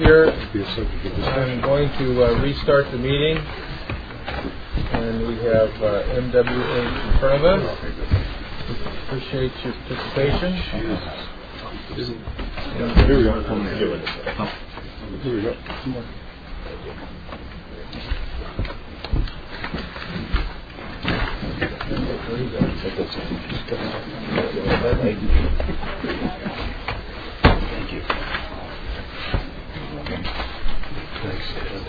here. I'm going to restart the meeting. And we have MWH in front of us. Appreciate your participation. Here we go. Here we go. Thank you. Thanks.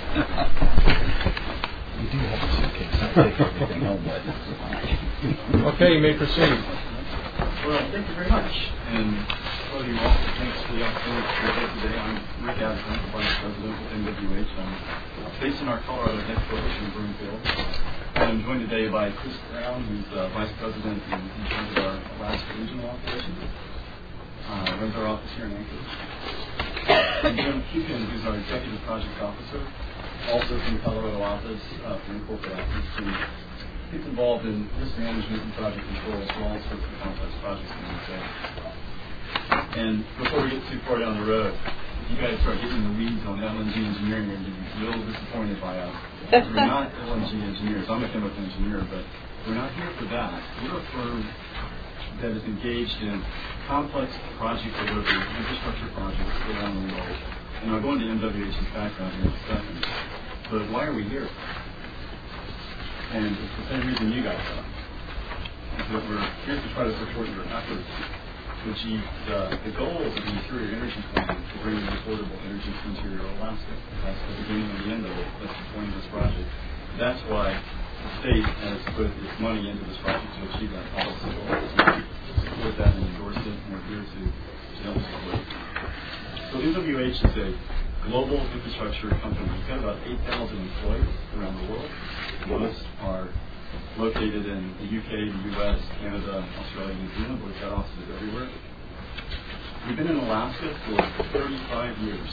You do have a suitcase. I'll take everything home with. Okay, you may proceed. Well, thank you very much. And hello to you all. Thanks for the opportunity to present today. I'm Rick Adson, Vice President with MWH. I'm based in our Colorado headquarters in Broomfield. And I'm joined today by Chris Brown, who's Vice President in charge of our Alaska Regional Operations. Runs our office here in Anchorage. And Jim Keegan, who's our Executive Project Officer, also from the Colorado office, from the corporate office. And he's involved in risk management and project control for all sorts of complex projects in the UK. And before we get too far down the road, if you guys start getting the weeds on LNG engineering, you're going to be a little disappointed by us. We're not LNG engineers. I'm a chemical engineer, but we're not here for that. We're a firm that is engaged in complex project delivery, infrastructure projects around the world. And I'll go into MWH's background here in a second. But why are we here? And it's the same reason you guys are. Is that we're here to try to support your efforts to achieve the goals of the Interior Energy Plan to bring affordable energy to Interior Alaska. That's the beginning and the end of it. That's the point of this project. That's why the state has put its money into this project to achieve that policy goal. To support that and endorse it, and we're here to help support it. So MWH is a global infrastructure company. We've got about 8,000 employees around the world. Most are located in the UK, the US, Canada, Australia, New Zealand, but we've got offices everywhere. We've been in Alaska for 35 years.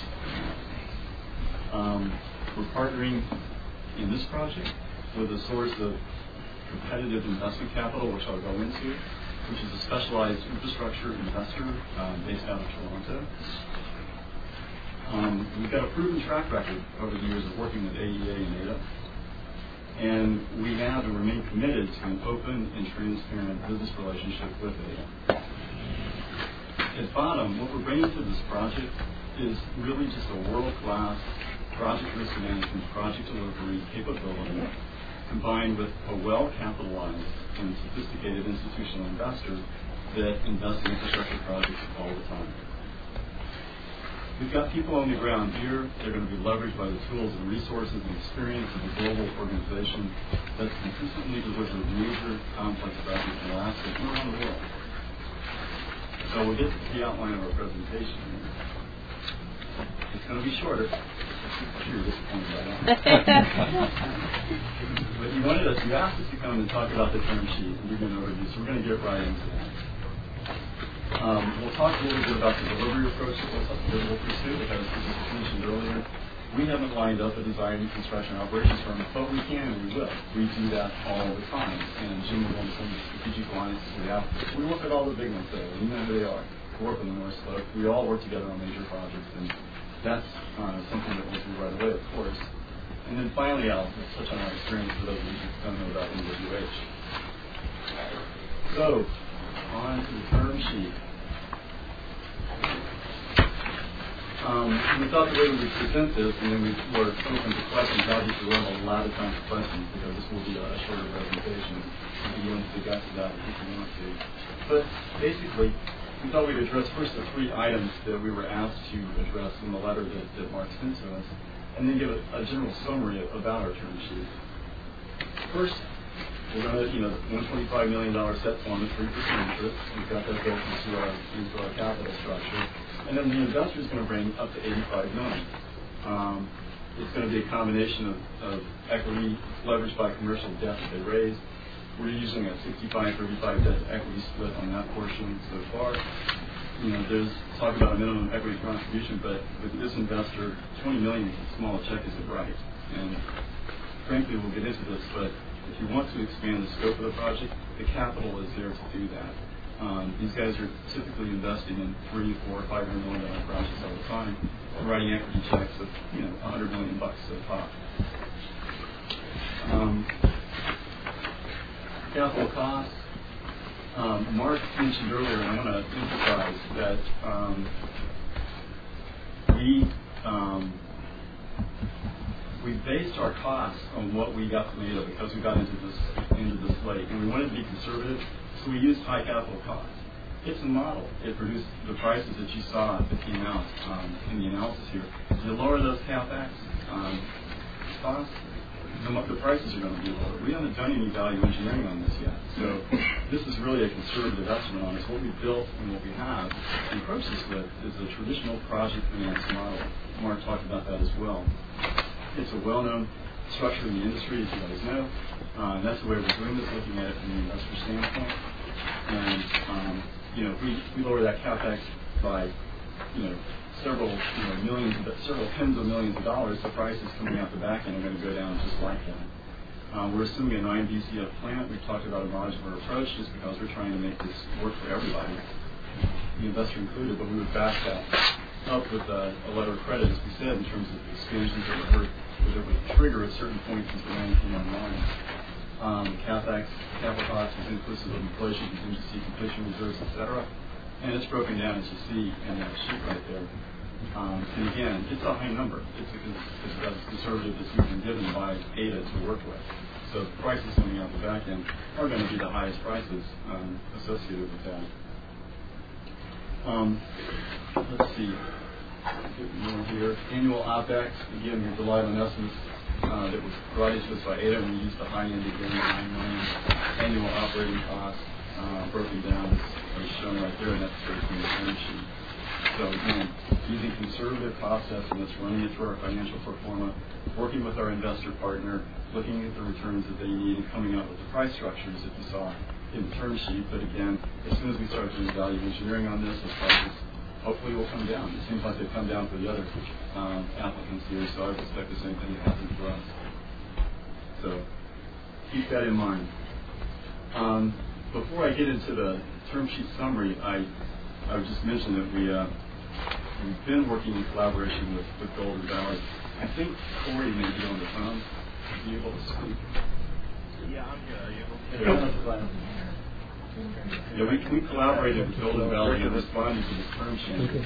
We're partnering in this project with a source of competitive investment capital, which I'll go into, which is a specialized infrastructure investor based out of Toronto. We've got a proven track record over the years of working with AEA and NATO. And we have and remain committed to an open and transparent business relationship with AEA. At bottom, what we're bringing to this project is really just a world-class project risk management, project delivery capability, combined with a well-capitalized and sophisticated institutional investor that invests in infrastructure projects all the time. We've got people on the ground here. They're going to be leveraged by the tools and resources and experience of a global organization that's consistently delivered major complex projects in Alaska and around the world. So we'll get to the outline of our presentation. It's going to be shorter. I'm sure you're disappointed by that. But you asked us to come and talk about the term sheet and give an overview, so we're going to get right into that. We'll talk a little bit about the delivery approach that we'll pursue, because as I mentioned earlier, we haven't lined up a design and construction operations firm, but we can and we will. We do that all the time. And Jim will go into some of the strategic lines we have. We work with all the big ones there. We know who they are. We work on the North Slope. We all work together on major projects, and that's something that we'll do right away, of course. And then finally, I'll touch on our experience for those of you who don't know about MWH. So, on to the term sheet. We thought the way we would present this, and then we were open to questions. Obviously, we'll have a lot of time for questions because this will be a shorter presentation. We can go into the guts of that if you want to. But basically, we thought we'd address first the three items that we were asked to address in the letter that Mark sent to us, and then give a general summary about our term sheet. First, we're going to, the $125 million set form at 3% interest. We've got that built into our capital structure. And then the investor is going to bring up to $85 million. It's going to be a combination of equity leveraged by commercial debt that they raise. We're using a 65-35 debt equity split on that portion so far. There's talk about a minimum equity contribution, but with this investor, $20 million is as small a check as it writes. And frankly, we'll get into this, but if you want to expand the scope of the project, the capital is there to do that. These guys are typically investing in $300, $400, $500 million projects all the time, writing equity checks of $100 million a pop. Capital costs. Mark mentioned earlier, and I want to emphasize that we based our costs on what we got from ADA because we got into this late, and we wanted to be conservative, so we used high capital costs. It's a model. It produced the prices that you saw that came out in the analysis here. You lower those CapEx costs, the prices are going to be lower. We haven't done any value engineering on this yet, so this is really a conservative estimate on this. What we built and what we have and approach this with is a traditional project finance model. Mark talked about that as well. It's a well-known structure in the industry, as you guys know, and that's the way we're doing this, looking at it from the investor standpoint. And we lower that CapEx by several tens of millions of dollars. The prices coming out the back end are going to go down just like that. We're assuming a 9 BCF plant. We've talked about a modular approach just because we're trying to make this work for everybody, the investor included, but we would back that up with a letter of credit, as we said, in terms of expansions that would trigger at certain points as the land came online. CapEx, capital costs is inclusive of inflation, contingency, completion reserves, etc. And it's broken down, as you see in that sheet right there. And again, it's a high number. It's as conservative as we've been given by ADA to work with. So the prices coming out the back end are going to be the highest prices associated with that. Let's see. More here. Annual OPEX. Again, we relied on estimates that was provided to us by ADA, and we used the high end again, $9 million. Annual operating costs broken down as shown right there, and that's straight from the term sheet. So again, using conservative cost estimates, running it through our financial pro forma, working with our investor partner, looking at the returns that they need, and coming up with the price structures that you saw in the term sheet. But again, as soon as we start doing value engineering on this, those prices hopefully will come down. It seems like they've come down for the other applicants here, so I would expect the same thing to happen for us. So keep that in mind. Before I get into the term sheet summary, I would just mention that we've been working in collaboration with Golden Valley. I think Corey may be on the phone. Are you able to speak? Yeah, I'm here. Are you okay? Yeah, we collaborated with Golden Valley in responding to this term sheet.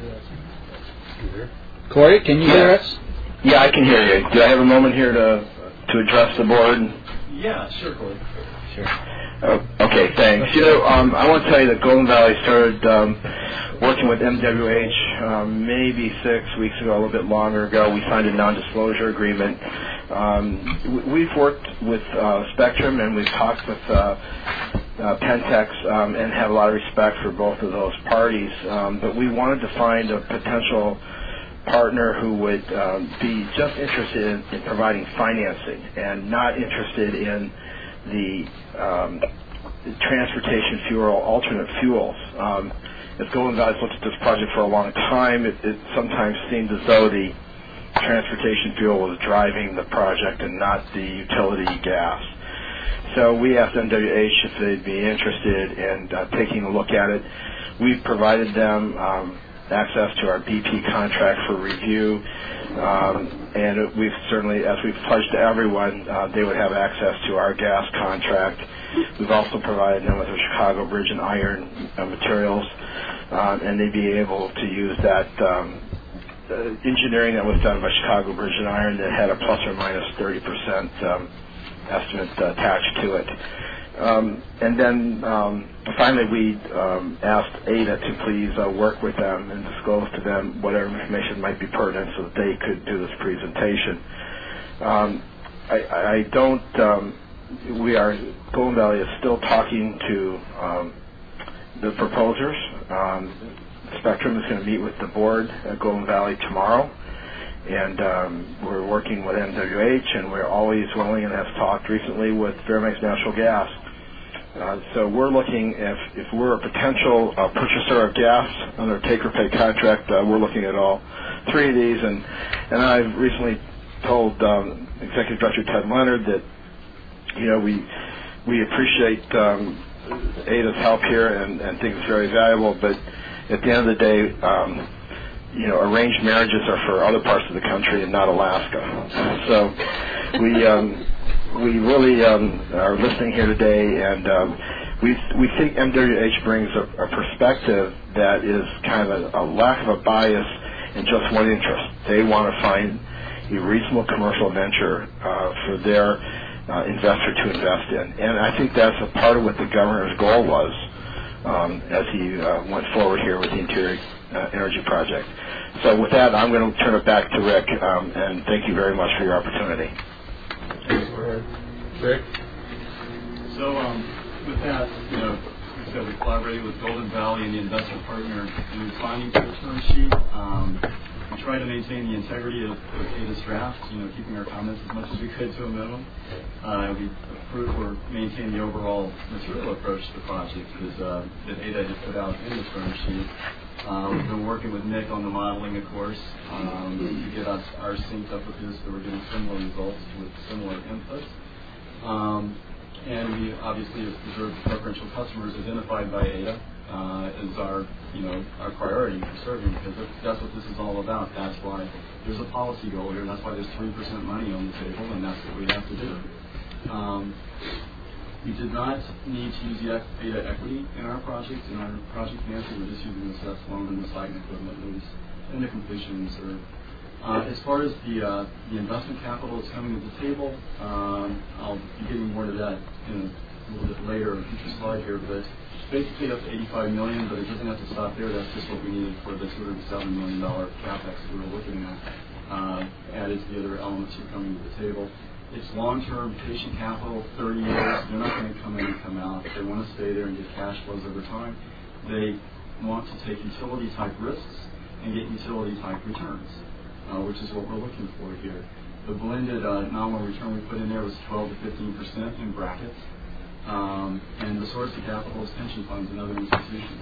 Corey, can you hear us? Yeah, I can hear you. Do I have a moment here to address the board? Yeah, sure, Corey. Sure. Okay, thanks. I want to tell you that Golden Valley started working with MWH maybe 6 weeks ago, a little bit longer ago. We signed a non-disclosure agreement. We've worked with Spectrum, and we've talked with Pentex, and have a lot of respect for both of those parties. But we wanted to find a potential partner who would be just interested in providing financing and not interested in the transportation fuel, alternate fuels. As Golden Valley's looked at this project for a long time, it sometimes seemed as though the transportation fuel was driving the project and not the utility gas. So we asked MWH if they'd be interested in taking a look at it. We've provided them access to our BP contract for review, and we've certainly, as we've pledged to everyone, they would have access to our gas contract. We've also provided them with the Chicago Bridge and Iron materials, and they'd be able to use that engineering that was done by Chicago Bridge and Iron that had a plus or minus 30% estimate attached to it. And then finally we asked ADA to please work with them and disclose to them whatever information might be pertinent so that they could do this presentation. Golden Valley is still talking to the proposers. Spectrum is going to meet with the board at Golden Valley tomorrow. And we're working with MWH, and we're always willing and have talked recently with Fairbanks Natural Gas. So we're looking, if we're a potential purchaser of gas under a take-or-pay contract, we're looking at all three of these. And I've recently told Executive Director Ted Leonard that, we appreciate Ada's help here and think it's very valuable, but at the end of the day, arranged marriages are for other parts of the country and not Alaska. So we really are listening here today, and we think MWH brings a perspective that is kind of a lack of a bias in just one interest. They want to find a reasonable commercial venture for their investor to invest in. And I think that's a part of what the governor's goal was as he went forward here with the Interior Energy Project. So with that, I'm going to turn it back to Rick, and thank you very much for your opportunity. Rick? So with that, we said we collaborated with Golden Valley and the investment partner in responding to the term sheet. We tried to maintain the integrity of Ada's draft, keeping our comments as much as we could to a minimum. We approved or maintained the overall material approach to the project that Ada had put out in the term sheet. We've been working with Nick on the modeling, of course, to get our synced up with his, so we're getting similar results with similar inputs. And we obviously have preserved preferential customers identified by Ada as our priority for serving, because that's what this is all about. That's why there's a policy goal here. That's why there's 3% money on the table, and that's what we have to do. We did not need to use the Ada equity in our project. In our project financing, we're just using the CES loan and the site and equipment lease and the completion reserve. As far as the investment capital that's coming to the table, I'll be getting more to that in a little bit later, a future slide here, but basically up to $85 million, but it doesn't have to stop there. That's just what we needed for the $207 million capex that we were looking at, added to the other elements that are coming to the table. It's long-term patient capital, 30 years. They're not going to come in and come out. They want to stay there and get cash flows over time. They want to take utility-type risks and get utility-type returns, which is what we're looking for here. The blended nominal return we put in there was 12 to 15% in brackets. And the source of capital is pension funds and other institutions.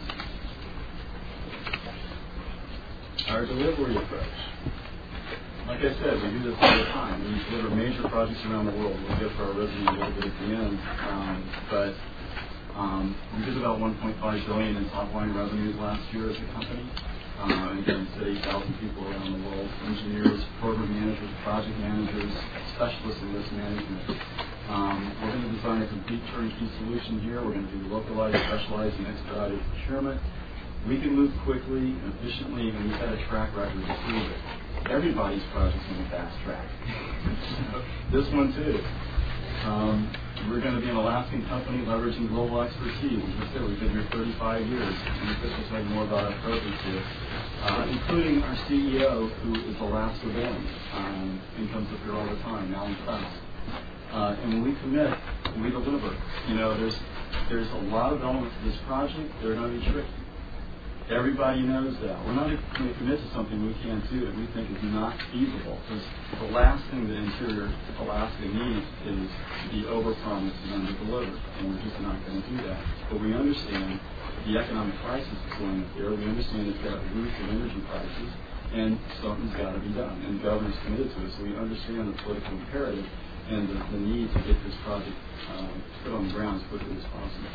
Our delivery approach. Like I said, we do this all the time. We deliver major projects around the world. We'll get for our resume a little bit at the end. But we did about $1.5 billion in top-line revenues last year as a company. And again, we said 8,000 people around the world, engineers, program managers, project managers, specialists in risk management. We're going to design a complete turnkey solution here. We're going to do localized, specialized, and expedited procurement. We can move quickly and efficiently, and we've had a track record to prove it. Everybody's project's on the fast track. This one, too. We're going to be an Alaskan company leveraging global expertise. As I said, we've been here 35 years, and Chris will tell you more about our programs here, including our CEO, who is Alaska-born and comes up here all the time, now in class. And when we commit, we deliver. There's a lot of elements to this project that are going to be tricky. Everybody knows that. We're not going to commit to something we can't do that we think is not feasible. Because the last thing that Interior Alaska needs is to be overpromised and under-delivered. And we're just not going to do that. But we understand the economic crisis that's going up there. We understand it's got roots of energy prices. And something's got to be done. And the governor's committed to it. So we understand the political imperative and the need to get this project put on the ground as quickly as possible.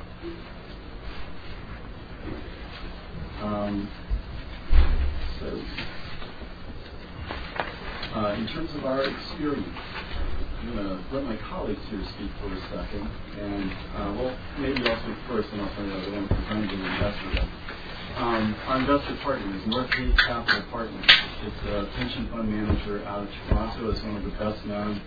In terms of our experience, I'm going to let my colleagues here speak for a second, and maybe I'll speak first, and I'll turn it over to them to present the investor. Our investor partner is Northgate Capital Partners. It's a pension fund manager out of Toronto. It's one of the best known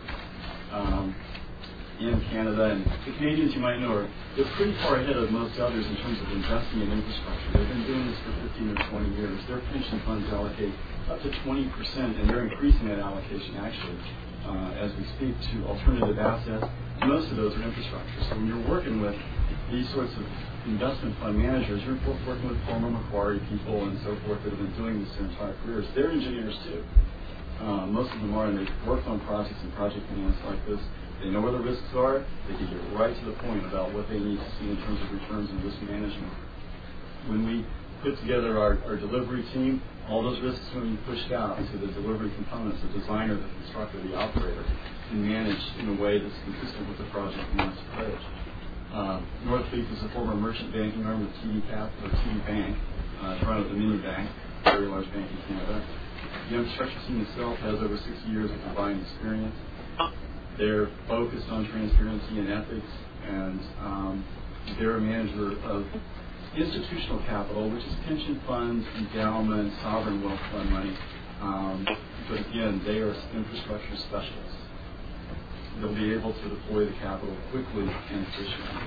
in Canada, and the Canadians, you might know, they're pretty far ahead of most others in terms of investing in infrastructure. They've been doing this for 15 or 20 years. Their pension funds allocate up to 20%, and they're increasing that allocation, actually, as we speak, to alternative assets. Most of those are infrastructure. So when you're working with these sorts of investment fund managers, you're working with former Macquarie people and so forth that have been doing this their entire careers. They're engineers, too. Most of them are, and they've worked on projects and project finance like this. They know where the risks are. They can get right to the point about what they need to see in terms of returns and risk management. When we put together our delivery team, all those risks are being pushed out to the delivery components, the designer, the constructor, the operator, and managed in a way that's consistent with the project and master approach. Northleaf is a former merchant banking arm of TD Bank, Toronto Dominion Bank, a very large bank in Canada. The infrastructure team itself has over 60 years of combined experience. They're focused on transparency and ethics, and they're a manager of institutional capital, which is pension funds, endowments, sovereign wealth fund money. But again, they are infrastructure specialists. They'll be able to deploy the capital quickly and efficiently.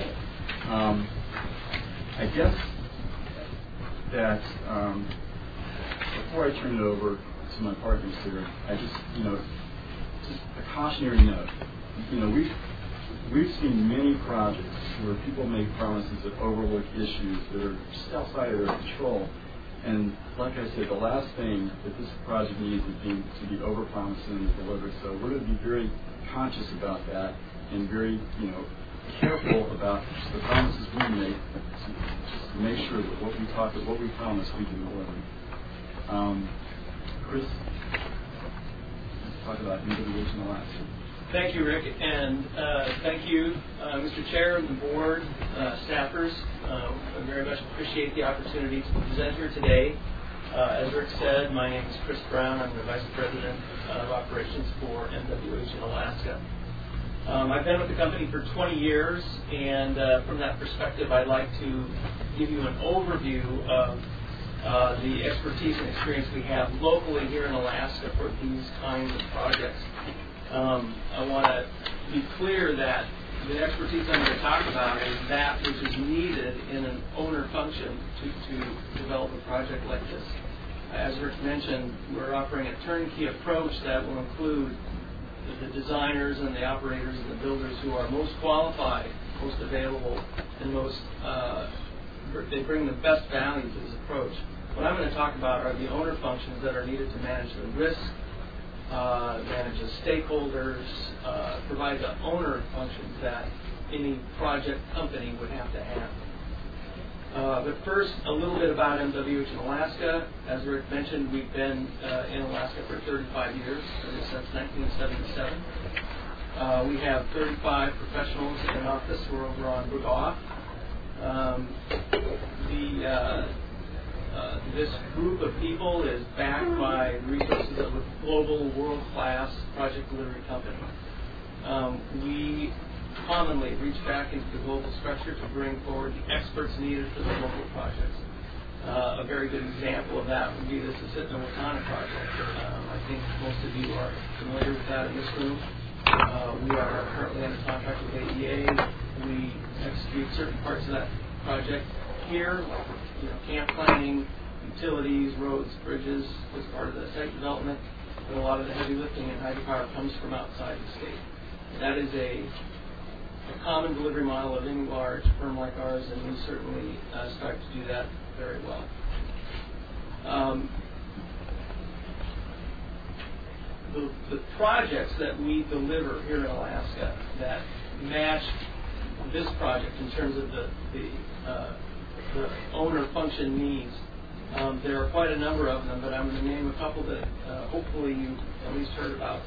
I guess that before I turn it over to my partners here, I just a cautionary note. We've seen many projects where people make promises that overlook issues that are just outside of their control. And like I said, the last thing that this project needs is to be overpromised and delivered. So we're going to be very conscious about that and very, careful about the promises we make to make sure that what we promise we can deliver. Chris, let's talk about MWH in Alaska. Thank you, Rick, and thank you, Mr. Chair and the board, staffers. I very much appreciate the opportunity to present here today. As Rick said, my name is Chris Brown. I'm the Vice President of Operations for MWH in Alaska. I've been with the company for 20 years, and from that perspective, I'd like to give you an overview of the expertise and experience we have locally here in Alaska for these kinds of projects. I want to be clear that the expertise I'm going to talk about is that which is needed in an owner function to develop a project like this. As Rick mentioned, we're offering a turnkey approach that will include the designers and the operators and the builders who are most qualified, most available, and they bring the best value to this approach. What I'm going to talk about are the owner functions that are needed to manage the risk, manage the stakeholders, provide the owner functions that any project company would have to have. But first, a little bit about MWH in Alaska. As Rick mentioned, we've been in Alaska for 35 years, since 1977. We have 35 professionals in an office. We're over on Bugaf. This group of people is backed by resources of a global, world-class project delivery company. We commonly reach back into the global structure to bring forward the experts needed for the local projects. A very good example of that would be the Susitna Wakana project. I think most of you are familiar with that in this room. We are currently under contract with AEA. We execute certain parts of that project here, camp planning, utilities, roads, bridges, as part of the site development, but a lot of the heavy lifting and hydropower comes from outside the state. That is a common delivery model of any large firm like ours, and we certainly strive to do that very well. The projects that we deliver here in Alaska that match this project in terms of the owner function needs, there are quite a number of them, but I'm going to name a couple that hopefully you at least heard about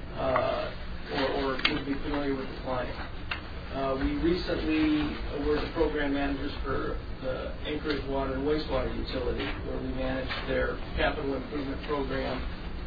or would be familiar with the client. We recently were the program managers for the Anchorage Water and Wastewater Utility, where we manage their capital improvement program,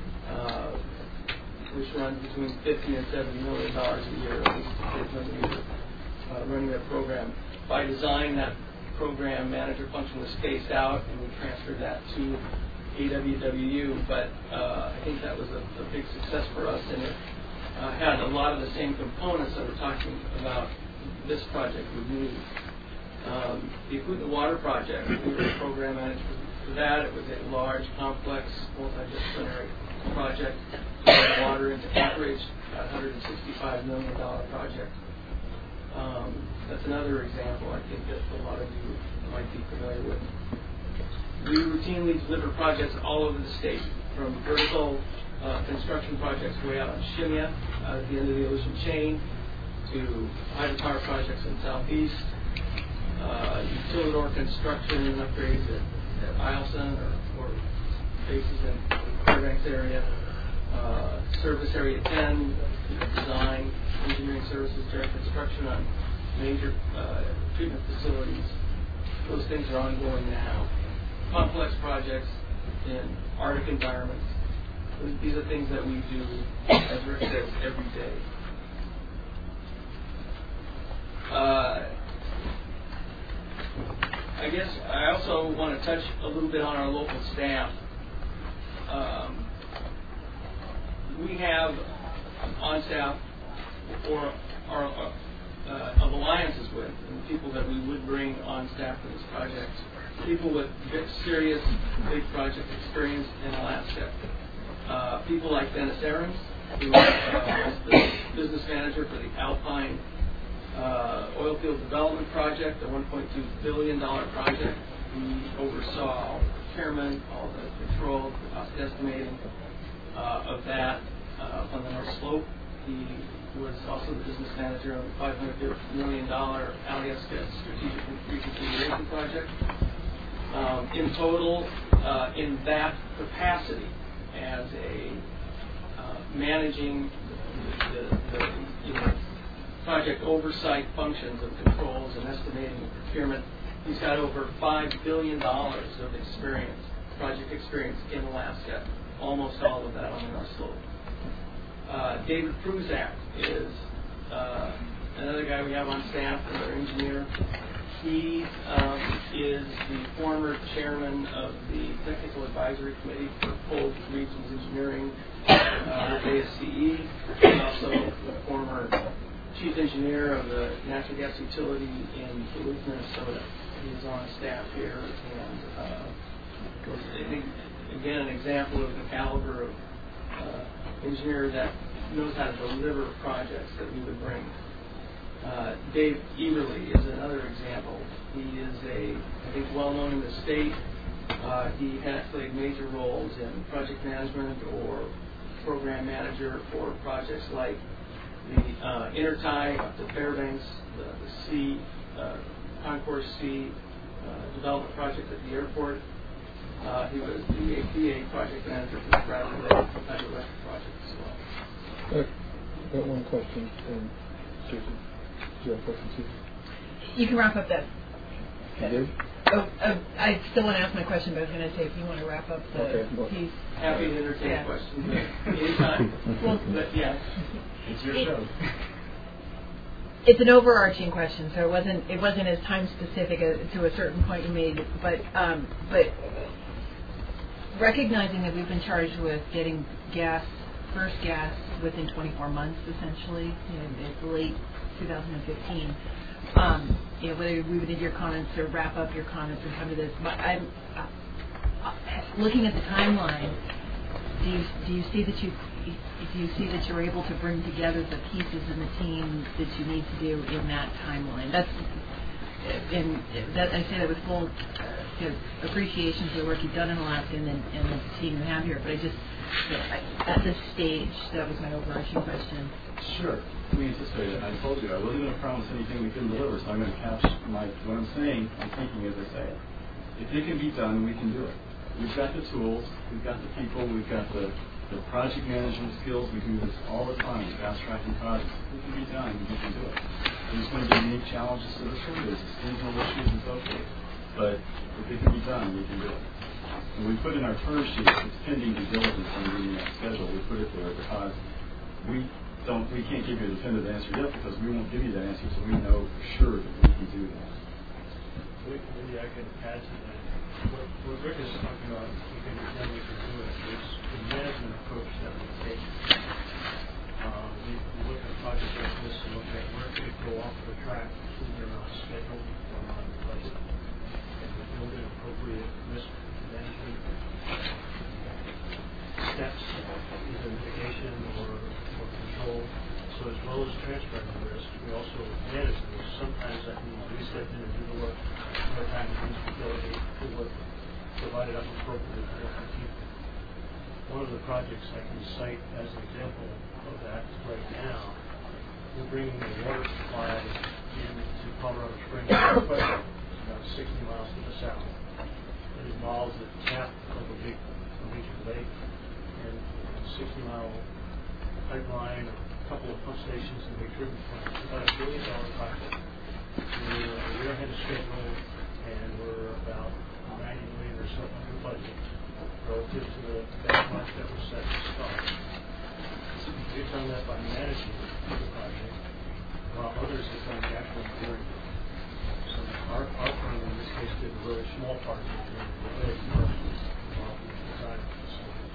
which runs between $50 and $70 million a year, at least when we running their program. By design, that program manager function was phased out, and we transferred that to AWWU, but I think that was a big success for us, and it had a lot of the same components that we're talking about this project would need. The Akutna Water Project, we were the program manager for that. It was a large, complex, multidisciplinary project to bring water into Anchorage, a $165 million project. That's another example I think that a lot of you might be familiar with. We routinely deliver projects all over the state, from vertical construction projects way out on Shimya, at the end of the ocean chain, to hydropower projects in the southeast, utilidor construction and upgrades at Eielson or bases in the Fairbanks area, service area 10, design, engineering services during construction on major treatment facilities. Those things are ongoing now. Complex projects in Arctic environments. These are things that we do, as Rick says, every day. I guess I also want to touch a little bit on our local staff. We have on staff or of alliances with and people that we would bring on staff for this project. People with serious big project experience in Alaska. People like Dennis Ahrens, who was the business manager for the Alpine oil field development project, the $1.2 billion project. He oversaw all the procurement, all the control, the cost estimating of that on the North Slope. He was also the business manager of the $500 million Alyeska Strategic Reconfiguration Project. In total, in that capacity, as a managing the project oversight functions of controls and estimating and procurement, he's got over $5 billion of experience, project experience in Alaska, almost all of that on the North Slope. David Pruzak is another guy we have on staff, another engineer. He is the former chairman of the Technical Advisory Committee for Cold Regions Engineering at ASCE. He's also the former chief engineer of the natural gas utility in Duluth, Minnesota. He's on staff here, and again, an example of the caliber of engineer that knows how to deliver projects that we would bring. Dave Eberly is another example. He is I think, well known in the state. He has played major roles in project management or program manager for projects like the Intertie up to Fairbanks, the C, Concourse C development project at the airport. He was the APA project manager for the Bradley Lake hydroelectric project as well. I've got one question from Susan. Do you have a question, Susan? You can wrap up that. You did? I still want to ask my question, but I was going to say if you want to wrap up the piece. Happy to entertain questions anytime. Well, but yeah, It's your show. It's an overarching question, so it wasn't as time specific to a certain point you made, but recognizing that we've been charged with getting first gas within 24 months, essentially, it's late 2015. Whether we would need your comments or wrap up your comments and come to this, but I'm looking at the timeline. Do you see that you're able to bring together the pieces and the team that you need to do in that timeline? I say that with full appreciation for the work you've done in Alaska and the team you have here. But at this stage, that was my overarching question. Sure. We anticipated it. I told you I wasn't going to promise anything we couldn't deliver, so I'm going to couch what I'm saying. I'm thinking as I say it. If it can be done, we can do it. We've got the tools, we've got the people, we've got the project management skills. We do this all the time, fast-tracking projects. If it can be done, we can do it. There's going to be unique challenges to this one. There's seasonal issues and so forth. But if it can be done, we can do it. And we put in our term sheet, it's pending due diligence on meeting that schedule. We put it there because we can't give you a definitive answer yet because we won't give you that answer until we know for sure that we can do that. Maybe I can add to that. What Rick is talking about, we can do it, is the management approach that we take. We look at a project like this and look at where it could go off the track, either on schedule or on budget, and we build in appropriate risk management steps, either mitigation or control. So as well as transferring the risk, we also manage the risk. Sometimes that means we step in and do the work. Other times it means we delegate the work provided up appropriately for different people. One of the projects I can cite as an example of that right now, we're bringing the water supply into Colorado Springs, about 60 miles to the south. It involves the tap of a major lake and a 60-mile pipeline, a couple of pump stations and a big treatment plant. It's about $1 billion project. We're a year ahead of schedule, and we're about $90 million or so under budget relative to the benchmark that was set to start. We've done that by managing the project, while others have done the actual engineering. So our firm in this case did a really small part of it, the big firm involved in the design of the facility.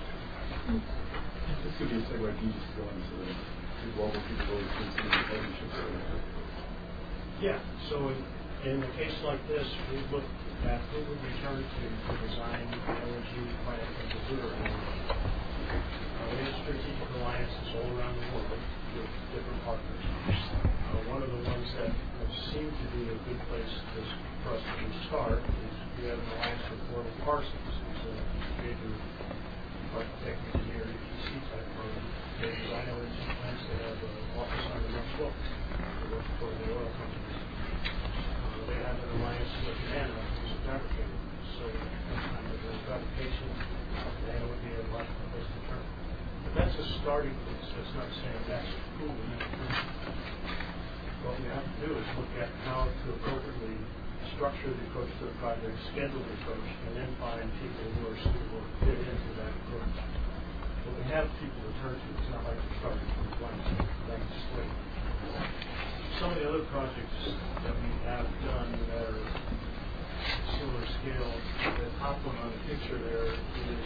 This could be a segue if you just go into the global feasibility partnership area. Yeah, so in a case like this, we look at who would we turn to design the LNG plant and deliver LNG. We have strategic alliances all around the world with different partners. One of the ones that seem to be a good place for us to start is we have an alliance with Worley Parsons, who's a major architect, engineer, EPC type firm. They design LNG plants. They have an office on the next book. They work for the oil companies. They have an alliance with NANA, who's a fabricator. So next time that there's fabrication, NANA would be a logical place to turn. But that's a starting place. That's not saying that's who we need to turn to. What we have to do is look at how to appropriately structure the approach to the project, schedule the approach, and then find people who are suitable to fit into that approach. But we have people to turn to. It's not like we're starting from blank slate. Some of the other projects that we have done that are similar scale, the top one on the picture there is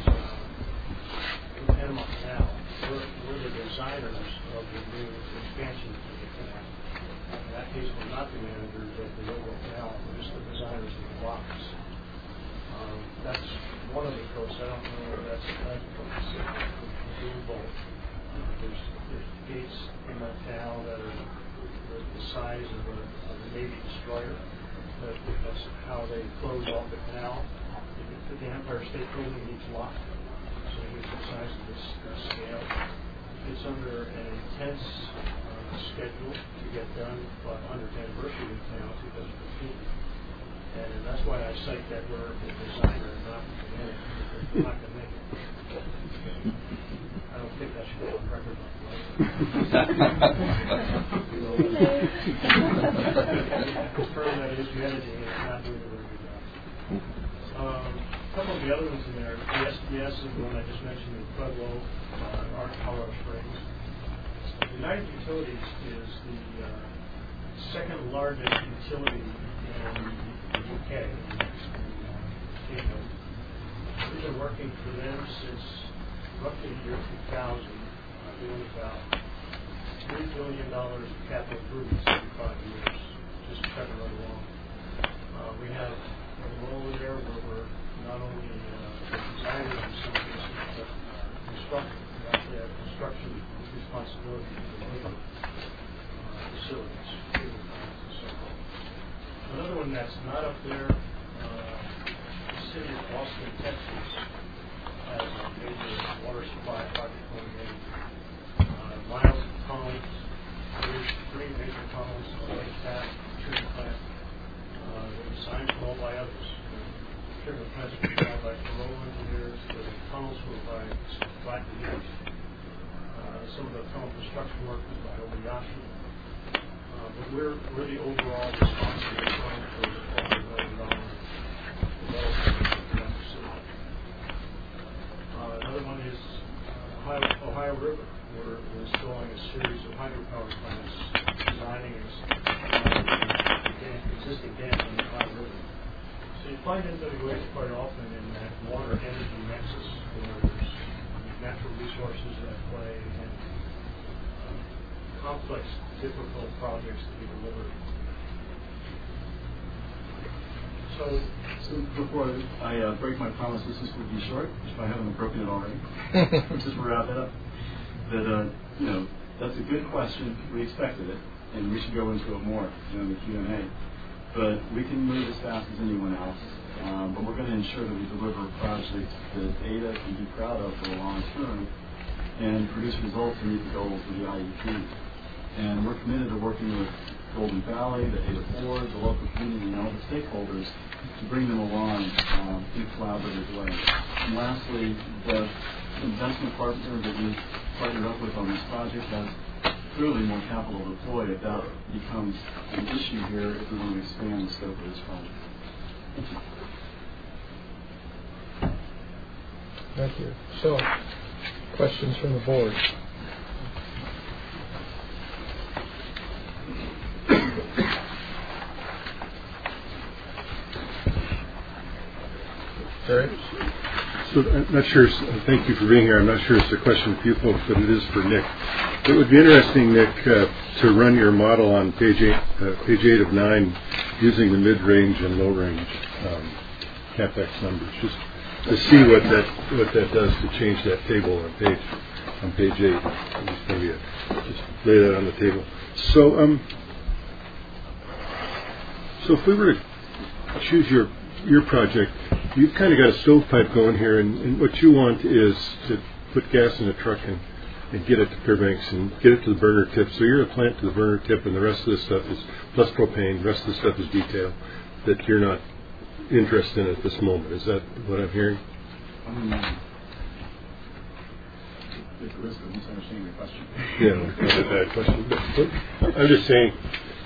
the Panama Canal. We're the designers of the new expansion of the canal. In that case, we're not the managers of the overall canal, we're just the designers of the locks. That's one of the coasts. I don't know whether that's a Pacific or both. There's gates in that canal that are the size of a Navy destroyer. That's how they close off the canal. The Empire State Building needs locked. So here's the size of this scale. It's under an intense schedule to get done by the 100th anniversary of the canal, 2015. And that's why I cite that we're the designer and not the manager, because we're not going to make it. I don't think that should be on record. Confirm that is managing it, not doing a very good job. A couple of the other ones in there, the SDS is the one I just mentioned in Pueblo, Colorado Springs. United Utilities is the second largest utility in the UK. We've been working for them since roughly the year 2000, doing about $3 billion of capital improvements every 5 years, just chugging right along. We have a role there where we're not only designers in some cases, but constructors. We actually have construction responsibility to deliver facilities, cable plants, and so forth. Another one that's not up there, the city of Austin, Texas, has a major water supply project going in. Miles of tunnels, three major tunnels, a lake path, treatment plant. They're designed for all by others. Treatment plants were designed by Carroll engineers. The tunnels were by Black & Veatch. Some of the tunnel construction work was by Obayashi. But we're the overall responsible firm for the $400 million development of that facility. Another one is Ohio River. We're installing a series of hydropower plants, designing existing dams on the Ohio River. So you find NWH quite often in that water energy nexus where there's natural resources at play and complex, difficult projects to be delivered. So before I break my promise, this would be short, if I haven't broken it already. Just to wrap it up. That that's a good question. We expected it, and we should go into it more in the Q&A. But we can move as fast as anyone else. But we're going to ensure that we deliver a project that ADA can be proud of for the long term and produce results and meet the goals of the IEP. And we're committed to working with Golden Valley, the ADA board, the local community, and all the stakeholders to bring them along in a collaborative way. And lastly, the investment partner that we partnered up with on this project has clearly more capital deployed if that becomes an issue here if we want to expand the scope of this project. Thank you. So, questions from the board? Jerry? So I'm not sure, thank you for being here. I'm not sure it's a question for you folks, but it is for Nick. It would be interesting, Nick, to run your model on page 8 of 9 using the mid-range and low-range CapEx numbers, just to see what that does to change that table on page 8. Just maybe just lay that on the table. So if we were to choose your project, you've kind of got a stovepipe going here, and what you want is to put gas in a truck and get it to Fairbanks and get it to the burner tip. So you're a plant to the burner tip, and the rest of this stuff is plus propane. The rest of the stuff is detail that you're not interested in at this moment. Is that what I'm hearing? At the risk of misunderstanding the question. Yeah, that's a bad question. But I'm just saying,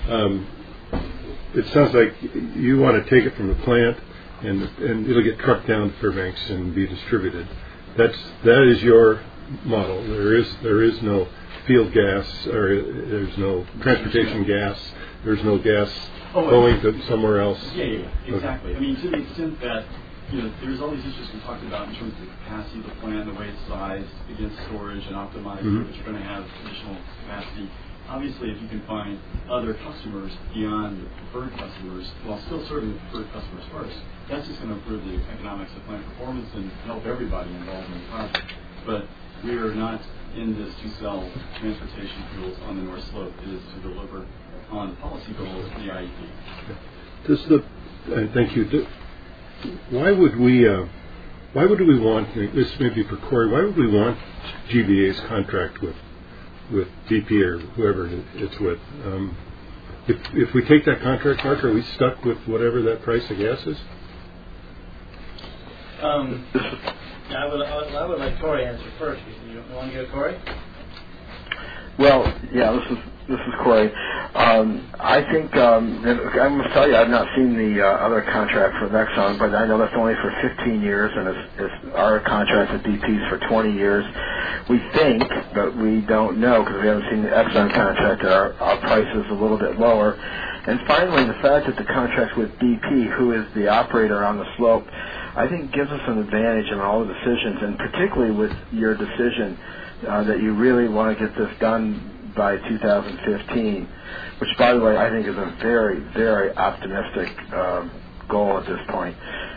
it sounds like you want to take it from the plant, and it'll get trucked down to Fairbanks and be distributed. That is your model. There is no field gas, or there's no transportation gas. There's no gas going to somewhere else. Yeah, exactly. Okay. I mean, to the extent that there's all these issues we talked about in terms of the capacity of the plant, the way it's sized against storage and optimized, that you're going to have additional capacity. Obviously, if you can find other customers beyond the preferred customers while still serving the preferred customers first, that's just going to improve the economics of plant performance and help everybody involved in the project. But we are not in this to sell transportation fuels on the North Slope. It is to deliver on the policy goals of the IEP. Thank you. Why would we want, this may be for Corey, why would we want GBA's contract with BP or whoever it's with? If we take that contract, Mark, are we stuck with whatever that price of gas is? I would like Corey to answer first. You want to go, Corey? Well, yeah, this is Corey. I think I must tell you, I've not seen the other contract for Exxon, but I know that's only for 15 years, and it's our contract with BP is for 20 years. We think, but we don't know because we haven't seen the Exxon contract. Our price is a little bit lower. And finally, the fact that the contract's with BP, who is the operator on the slope, I think gives us an advantage in all the decisions, and particularly with your decision that you really want to get this done by 2015, which, by the way, I think is a very, very optimistic goal at this point.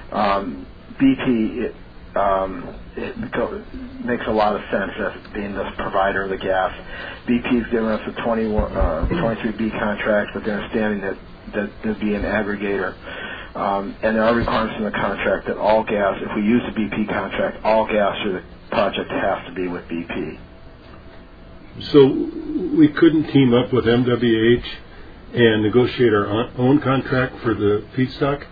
BP, it makes a lot of sense as being the provider of the gas. BP's given us a 23B contract with the understanding that there'd be an aggregator. And there are requirements in the contract that all gas, if we use the BP contract, all gas through the project has to be with BP. So we couldn't team up with MWH and negotiate our own contract for the feedstock?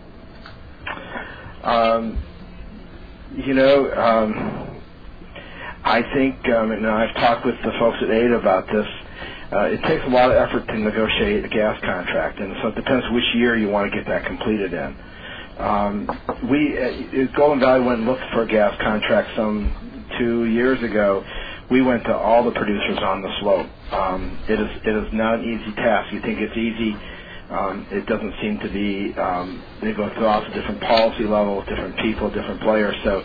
I think, and I've talked with the folks at ADA about this, it takes a lot of effort to negotiate a gas contract, and so it depends which year you want to get that completed in. Golden Valley went and looked for a gas contract some 2 years ago. We went to all the producers on the slope. It is not an easy task. You think it's easy. It doesn't seem to be. They go through lots of different policy levels, different people, different players. So,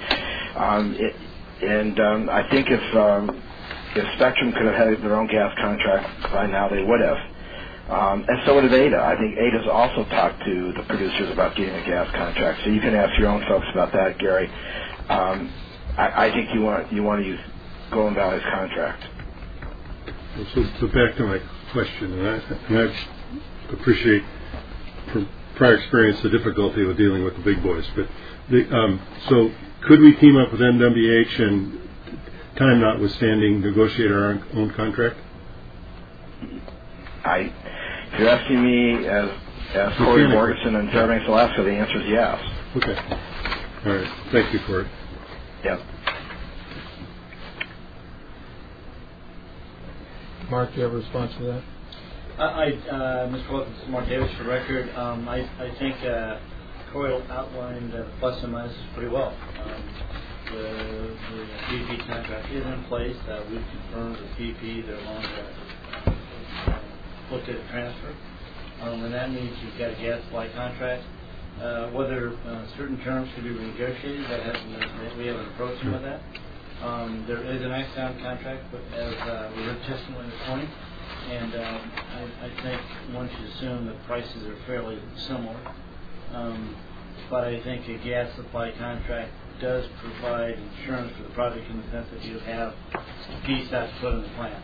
I think if Spectrum could have had their own gas contract by now, they would have. And so would have ADA. I think ADA's also talked to the producers about getting a gas contract. So you can ask your own folks about that, Gary. I think you want to use Golden Valley's contract. So back to my question, and I appreciate from prior experience the difficulty with dealing with the big boys. But so could we team up with MWH and, time notwithstanding, negotiate our own contract? If you're asking me as Corey Morganson in Fairbanks, Alaska, the answer is yes. Okay. All right. Thank you, Corey. Yep. Mark, do you have a response to that? Mr. Wilkins, Mark Davis for the record. I think Corey outlined the plus and minuses pretty well. The BP contract is in place. We've confirmed with BP they're willing to look at a transfer. And that means you've got a gas supply contract. Whether certain terms should be renegotiated, we haven't approached them with that. There is an Exxon contract, but as we heard testimony this morning, and I think one should assume the prices are fairly similar. But I think a gas supply contract does provide insurance for the project in the sense that you have feedstock to put in the plant.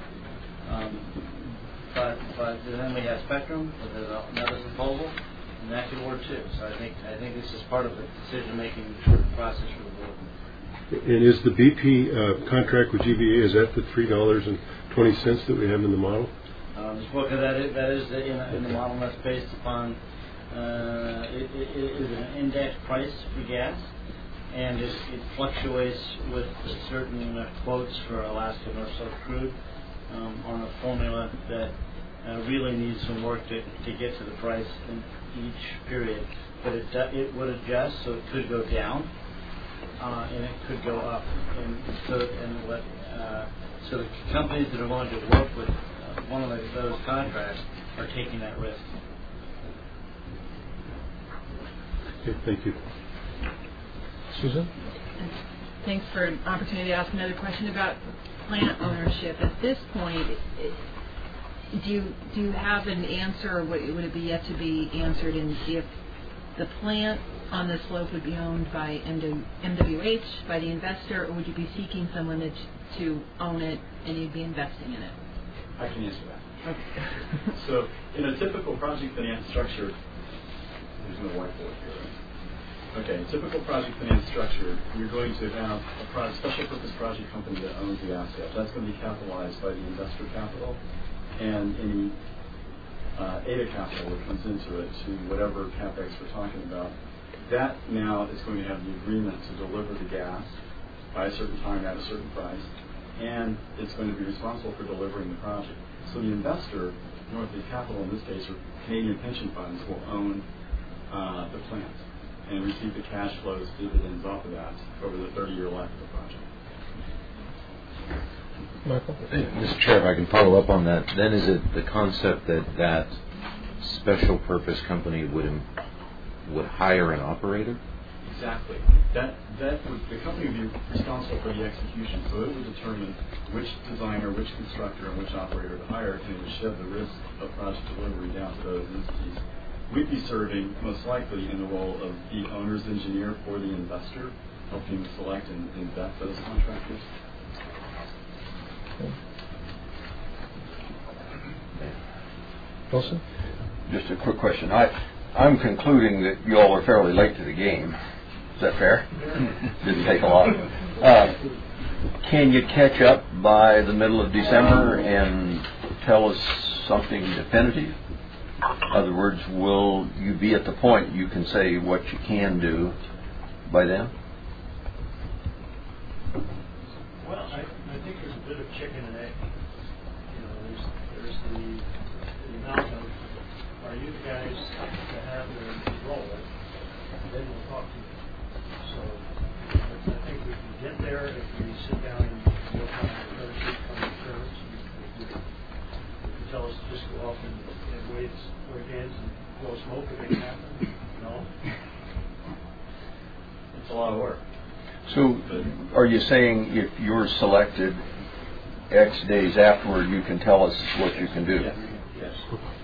But then we have Spectrum, but there's another proposal, and that could work too. So I think this is part of the decision-making process for the board. And is the BP contract with GBA, is that the $3.20 that we have in the model? Mr. Booker, that is in the model, that's based upon it is an index price for gas, and it fluctuates with certain quotes for Alaska North Slope crude on a formula that really needs some work to get to the price in each period. But it would adjust, so it could go down, and it could go up. So the companies that are willing to work with one of those contracts are taking that risk. Okay, thank you. Susan? Thanks for an opportunity to ask another question about plant ownership. At this point, do you have an answer, or would it be yet to be answered, in if the plant on the slope would be owned by MWH, by the investor, or would you be seeking someone to own it and you'd be investing in it? I can answer that. Okay. So in a typical project finance structure, there's no whiteboard here, right? Okay, typical project finance structure, you're going to have a special purpose project company that owns the asset. That's going to be capitalized by the investor capital and any ADA capital that comes into it to whatever CapEx we're talking about. That now is going to have the agreement to deliver the gas by a certain time at a certain price, and it's going to be responsible for delivering the project. So the investor, Northleaf Capital in this case, or Canadian pension funds, will own the plant and receive the cash flows, dividends off of that over the 30-year life of the project. Michael? Mr. Chair, if I can follow up on that, then is it the concept that special purpose company would hire an operator? Exactly. The company would be responsible for the execution, so it would determine which designer, which constructor, and which operator to hire, and it would shed the risk of project delivery down to those entities. We'd be serving, most likely, in the role of the owner's engineer for the investor, helping select and vet those contractors. Wilson? Just a quick question. I'm concluding that you all are fairly late to the game. Is that fair? Didn't take a lot. Can you catch up by the middle of December and tell us something definitive? In other words, will you be at the point you can say what you can do by then? Well, I think there's a bit of chicken and egg. There's the amount of, are you guys to have the role? And then we'll talk to you. So I think we can get there if we sit down and work on the other sheet on the terms. You can tell us to just go off and wave hands and blow smoke if it can happen. No? It's a lot of work. So are you saying if you're selected X days afterward, you can tell us what you can do? Yes.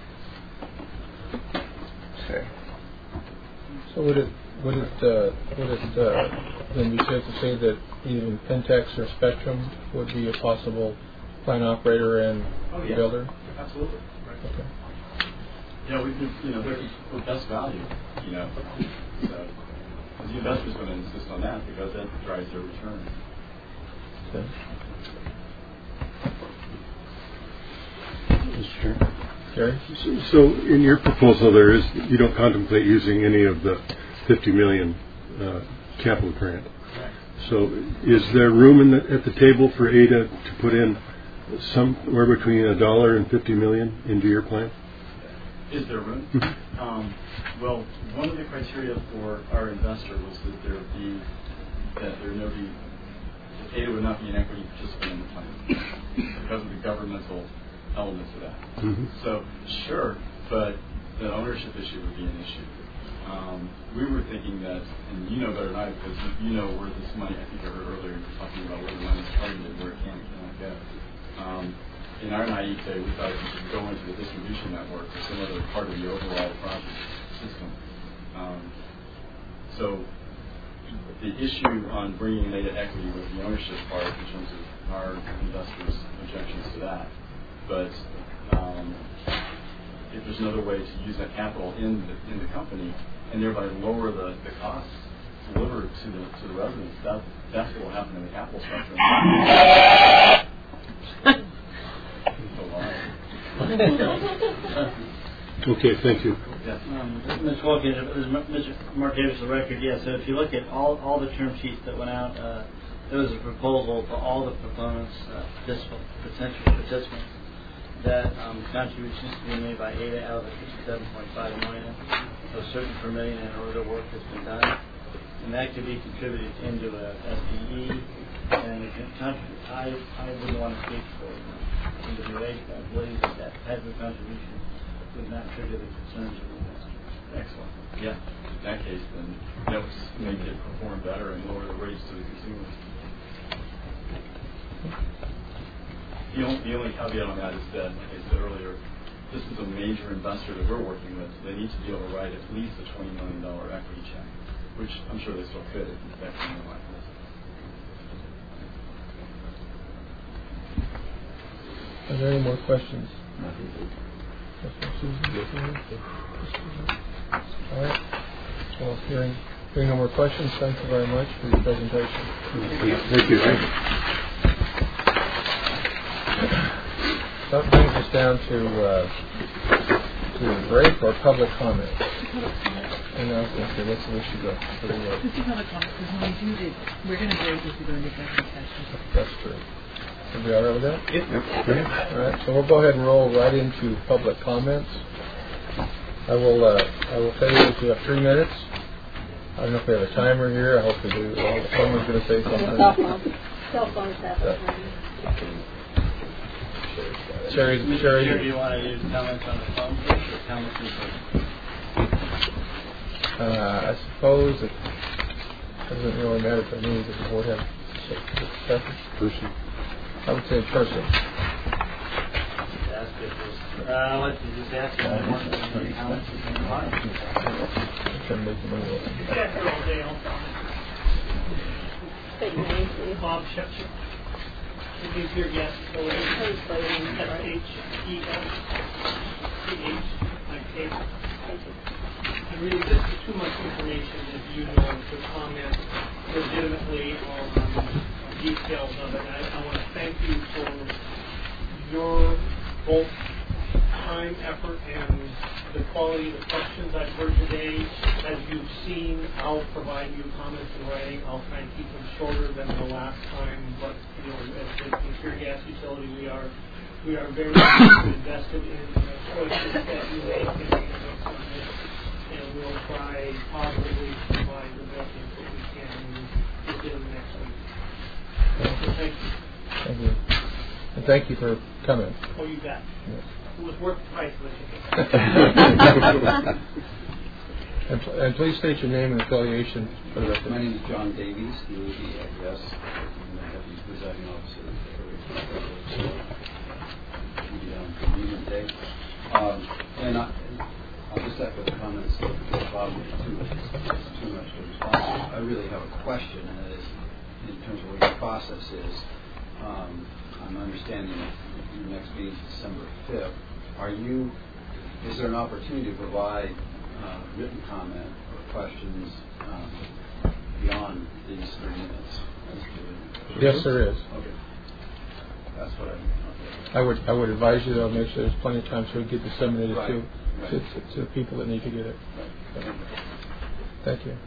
Okay. So would it then be safe to say that even Pentex or Spectrum would be a possible plant operator and builder? Absolutely. Right. Okay. They're the best value, So the investor's going to insist on that because that drives their return. Okay. Mr. Chair. Gary? So in your proposal you don't contemplate using any of the $50 million capital grant. So is there room at the table for ADA to put in somewhere between $1 and $50 million into your plan? Is there room? Well, one of the criteria for our investor was that Ada would not be an equity participant in the plan because of the governmental elements of that. So, sure, but the ownership issue would be an issue. We were thinking that, and you know better than I, because you know where this money, I think I heard earlier, you're talking about where the money is targeted, where it can and cannot go. In our naivete, we thought it should go into the distribution network or some other part of the overall project system. So the issue on bringing in Ada equity was the ownership part in terms of our investors' objections to that. But if there's another way to use that capital in the company and thereby lower the costs delivered to the residents, that's what will happen in the capital structure. Okay, thank you. Mr. Wilkins, Mr. Mark Davis, the record, yes. So if you look at all the term sheets that went out, there was a proposal for all the proponents, potential participants, that contributions to be made by Ada out of the $57.5 million. So certain permitting and other work has been done, and that could be contributed into a SDE. And I wouldn't want to speak for NWH, but I believe that type of contribution would not trigger the concerns of the investor. Excellent. Yeah. In that case, then that would make it perform better and lower the rates to the consumers. The only caveat on that is that, like I said earlier, this is a major investor that we're working with. They need to be able to write at least a $20 million equity check, which I'm sure they still could if that's something like this. Are there any more questions? All right. Well, hearing no more questions, thank you very much for your presentation. Thank you. That brings us down to break or public comment. And I was going to say, let's go. This is public comment, because when we do this, we're going to break as we go into executive session. That's true. Are we all right with that? Yep. All right, so we'll go ahead and roll right into public comments. I will tell you that we have 3 minutes. I don't know if we have a timer here. I hope we do. Someone's going to say something. Cell phones have a timer. Sherry, do you want to use comments on the phone or comments in person? I suppose it doesn't really matter for me because the board has person. I would say person. Let's just ask you any comments you can provide. Bob Shepard. He's your guest. And really, this is too much information if you know to comment legitimately on details of it. I want to thank you for your both time, effort, and the quality of the questions I've heard today. As you've seen, I'll provide you comments in writing. I'll try and keep them shorter than the last time, but as the Secure Gas Utility, we are very invested in the choices that you make and we'll try positively to provide the best input we can within the next week. Thank you. Thank you. And thank you for coming. Oh, you bet. Yes. It was worth the price of it. And please state your name and affiliation for the record. My name is John Davies, UABIS. I'm the Deputy Presiding Officer of the Union Day. And I'll just echo the comments that Bob made too much to respond to. I really have a question, and that is, in terms of what your process is, I'm understanding that your next meeting is December 5th. Is there an opportunity to provide written comment or questions beyond these 3 minutes? Yes, there is. Okay. That's what I would advise you, though, make sure there's plenty of time so we get disseminated to the people that need to get it. Right. Thank you.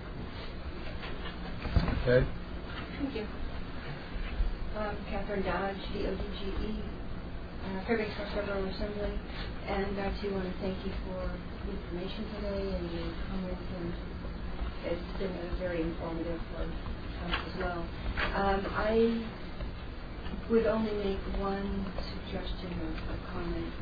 Ed? Thank you. Catherine Dodge, DODGE. Fairbanks First Federal Assembly, and I too want to thank you for the information today and your comments, and it's been very informative for us as well. I would only make one suggestion or comment,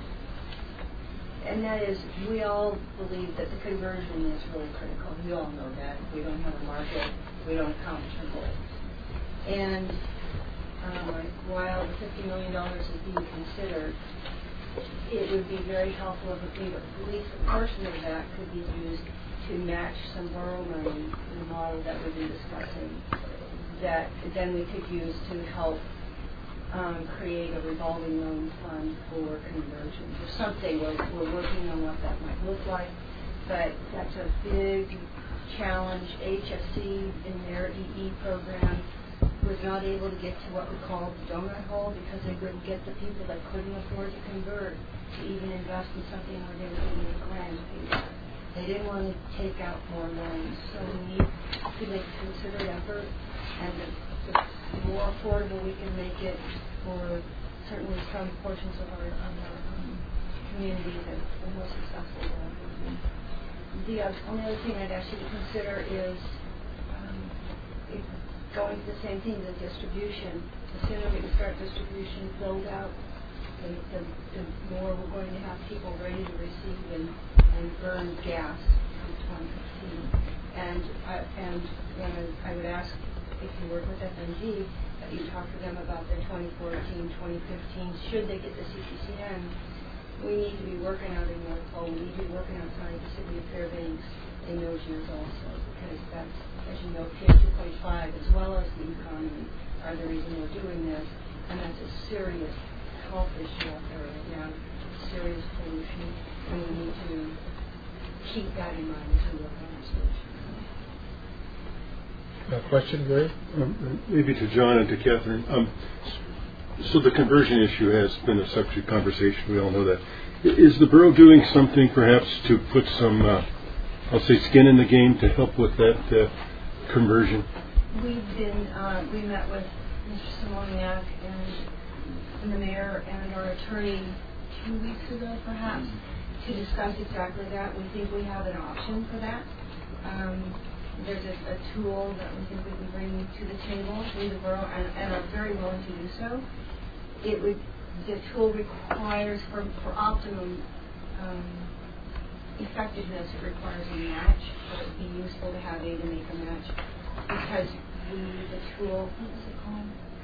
and that is we all believe that the conversion is really critical. We all know that. If we don't have a market, we don't accomplish our goals. And while the $50 million is being considered, it would be very helpful if at least a portion of that could be used to match some borough money in the model that we've been discussing, that then we could use to help create a revolving loan fund for conversions or something. We're working on what that might look like, but that's a big challenge. HFC in their EE program was not able to get to what we call the donut hole because they wouldn't get the people that couldn't afford to convert to even invest in something where they were getting a grant to pay back. They didn't want to take out more loans, so we need to make a considered effort, and the more affordable we can make it for certainly some portions of our community, the more successful we'll be. The only other thing I'd ask you to consider is going to the same thing, the distribution. The sooner we can start distribution build out, the more we're going to have people ready to receive and burn gas in 2015. And I would ask, if you work with FNG, that you talk to them about their 2014, 2015. Should they get the CPCN, we need to be working out in North Pole. We need to be working outside the city of Fairbanks in those years also, because that's, as you know, PM 2.5 as well as the economy are the reason we're doing this, and that's a serious health issue out there right now, serious pollution, and we need to keep that in mind as we work on our solution. Question, Gary? Maybe to John and to Catherine. So the conversion issue has been a subject of conversation. We all know that. Is the borough doing something perhaps to put some, I'll say, skin in the game to help with that conversion? We met with Mr. Simoniak and the mayor and our attorney 2 weeks ago, perhaps, to discuss exactly that. We think we have an option for that. There's a tool that we think we can bring to the table in the borough and are very willing to do so. The tool requires, for optimum effectiveness, it requires a match. So it would be useful to have A to make a match because the tool, what is it called?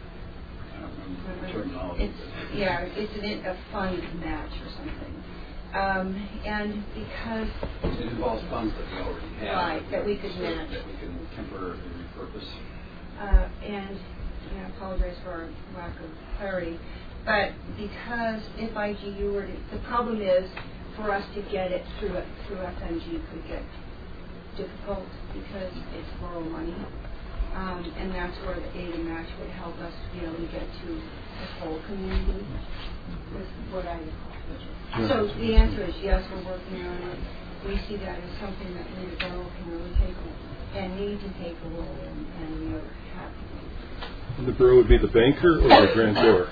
It's a fund match or something. And because it involves funds that we already have, right, that we could match, that we can temporarily repurpose. And I apologize for our lack of clarity, but because if IGU were to, the problem is for us to get it through FNG could get difficult because it's borough money, and that's where the A to match would help us to be able to get to the whole community. Is what I would call. So the answer is yes, we're working on it. We see that as something that we, the borough, can really take and need to take a role in, and we are happy to. And the borough would be the banker or the grantor?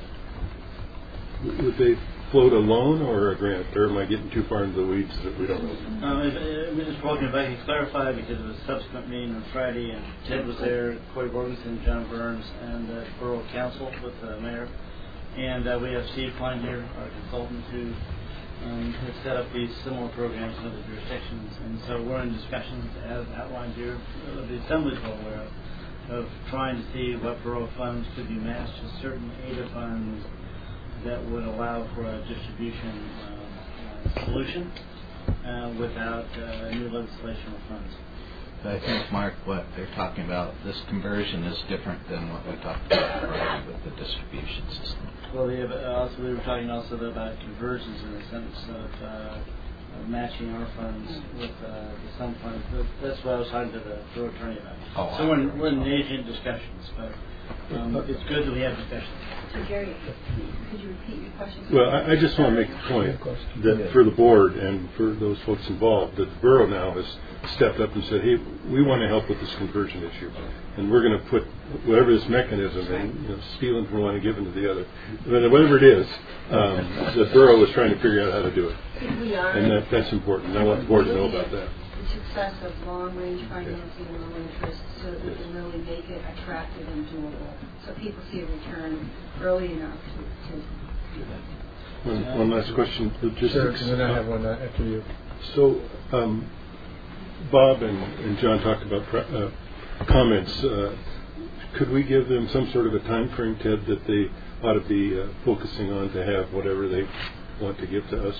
Would they float a loan or a grant? Or am I getting too far into the weeds that we don't know? Mr. Walker, if I can clarify, because it was a subsequent meeting on Friday, and Ted was there, Corey Borgenson, John Burns, and the Borough Council with the mayor. And we have Steve Klein here, our consultant, who has set up these similar programs in other jurisdictions. And so we're in discussions, as outlined here, the Assembly's well aware of trying to see what borough funds could be matched to certain ADA funds that would allow for a distribution solution without new legislation or funds. I think, Mark, what they're talking about, this conversion is different than what we talked about already with the distribution system. Well, we were talking also about conversions in the sense of matching our funds with some funds. That's what I was talking to the borough attorney about. So we're in agent discussions, but it's good that we have discussion. So Jerry, could you repeat your question? Well, I just want to make the point that for the board and for those folks involved, that the borough now has stepped up and said, hey, we want to help with this conversion issue. And we're going to put whatever this mechanism in, stealing from one and giving to the other. Whatever it is, the borough is trying to figure out how to do it. And that's important. I want the board to know about that. The success of long-range financing and low interest so that we can really make it attractive and doable. So people see a return early enough to do that. One last question. Logistics. Sure, and then I have one after you. So, Bob and John talked about comments. Could we give them some sort of a time frame, Ted, that they ought to be focusing on to have whatever they want to give to us?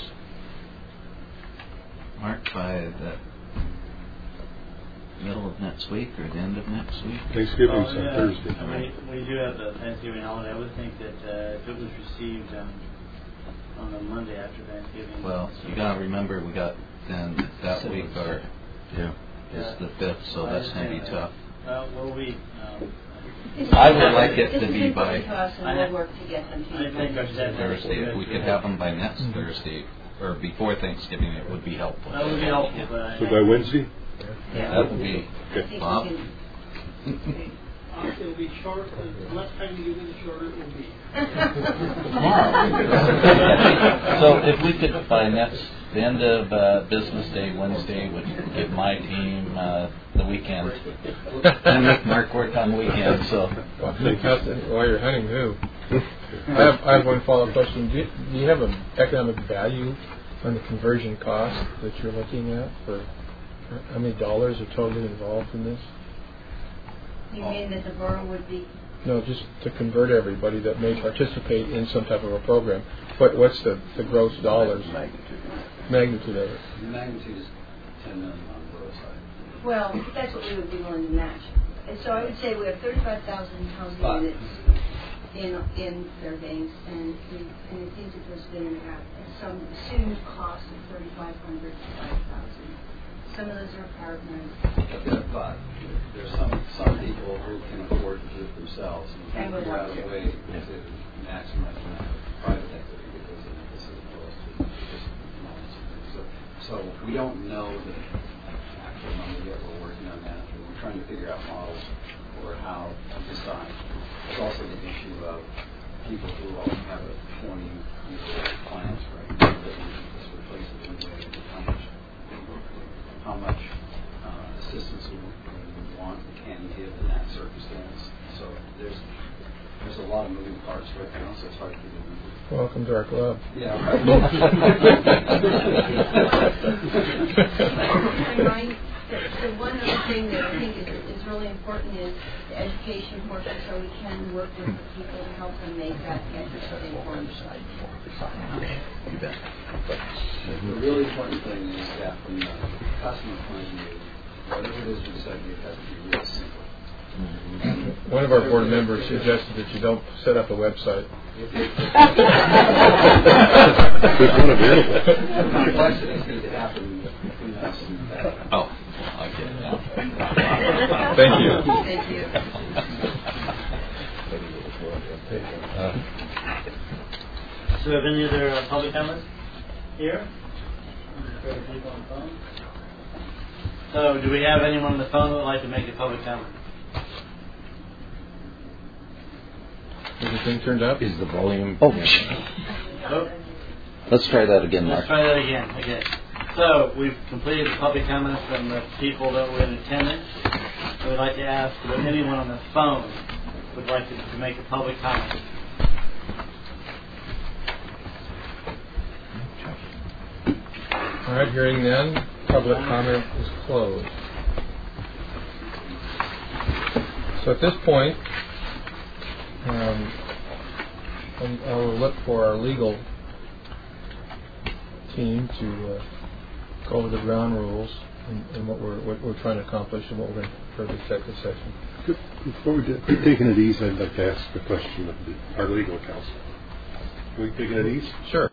Mark, by the middle of next week or the end of next week? Thanksgiving's on Thursday. I mean, we do have the Thanksgiving holiday. I would think that if it was received on the Monday after Thanksgiving. Well, you got to remember we got then that week or is the 5th, so that's going to be tough. Well, we. I would like it to be by. We'll work to get them to I think Thursday. If we could have them by next Thursday or before Thanksgiving, it would be helpful. That would be helpful. So by Wednesday? Yeah. That would be. Okay. Bob? It'll be short. The less time you give me, the shorter it will be. So if we could by the end of business day, Wednesday, would give my team the weekend. And make Mark work on the weekend. So while you're hunting, who? I have one follow-up question. Do you have an economic value on the conversion cost that you're looking at for how many dollars are totally involved in this? You mean that the borough would be? No, just to convert everybody that may participate in some type of a program. What's the gross dollars? Magnitude of it. The magnitude is $10 million on the borough side. Well, that's what we would be willing to match. And so I would say we have 35,000 housing units in Fairbanks, and it seems that there's been some assumed cost of $3,500 to $5,000. Some of those are apartments. But there's some people who can afford to do it themselves and figure out a way to maximize the amount of private equity that goes into this as opposed to just loans. So we don't know the actual number yet. We're working on that. We're trying to figure out models for how to design. There's also the issue of people who already have a 20-year plans right now that we just replace it anyway. How much assistance we want and can give in that circumstance. So there's a lot of moving parts right now, so it's hard to give a number. Welcome to our club. Yeah. So one other thing that I think is really important is the education portion, so we can work with the people to help them make that informed decision. The really important thing is that from the customer point of view, whatever it is we decide, it has to be real simple. One of our board members suggested that you don't set up a website. There's one available. The complexities need to happen between us and that. Oh, I get it now. Thank you. Thank you. So, have any other public comments here? People on the phone? So, do we have anyone on the phone that would like to make a public comment? Everything turned up? Is the volume? Oh. Let's try that again, Mark. Let's try that again. Okay. So, we've completed the public comments from the people that were in attendance. I would like to ask if anyone on the phone would like to make a public comment. All right, hearing none, public comment is closed. So at this point, I will look for our legal team to go over the ground rules and what we're trying to accomplish and what we're going to for the executive session. Before we get taking it easy, I'd like to ask a question of our legal counsel. Can we take it at ease? Sure.